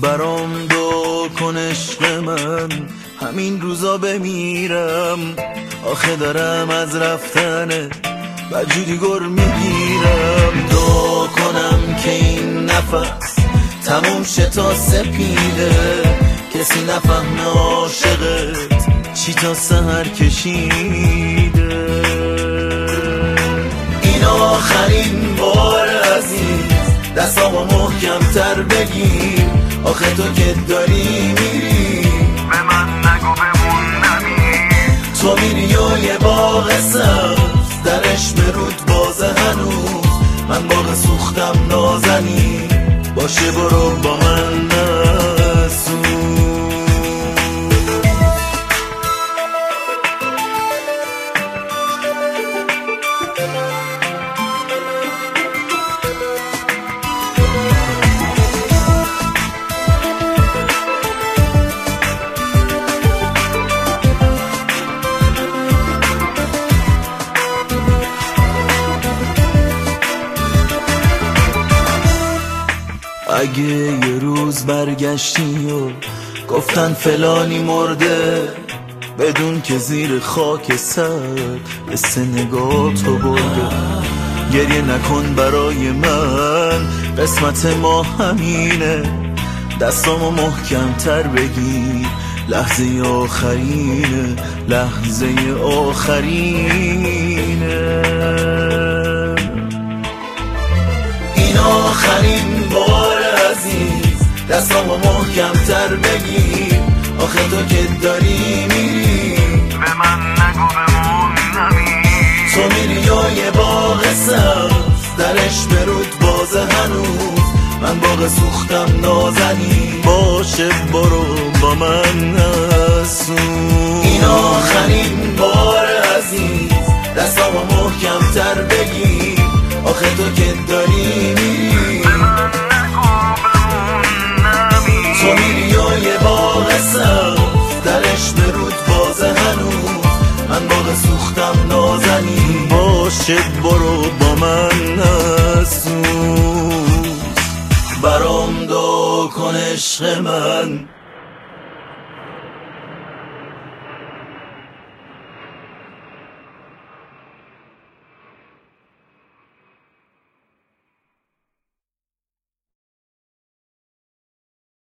برام دعا کن عشق من، همین روزا بمیرم. آخه دارم از رفتنه وجودی گر میگیرم. دعا کنم که این نفس تموم شه تا سپیده، کسی نفهمه عاشقت چی تا سحر کشیده. این آخرین بار عزیز، دستامو محکم تر بگیر. آخه تو که داری میری، به من نگو بمونمی. تو میری و یه باغ سبز درش مرود بازه هنوز. من باغ سوختم نازنی، باشه برو با من نسوز. اگه یه روز برگشتی و گفتن فلانی مرده، بدون که زیر خاک سر حس نگاه تو برده. گریه نکن برای من، قسمت ما همینه. دستامو محکم تر بگیر، لحظه آخرینه، لحظه آخرینه. این آخرین بار عزیز، دستامو محکم تر بگیر. آخه تو که داری میری، به من نگو بمونمی. تو میری و یه باغ سبز درش برود بازه هنوز. من باغ سوختم نازنی، باشه برو با من نسوز. این آخرین بار عزیز، دستامو محکم تر بگیر. آخه تو که داری میری، به من نگو بمونمی. تو میری و یه باغ سبز درش برود بازه هنوز. من باغ سوختم نازنی، باشه برو با من نسوز. برام دعا کن عشق من،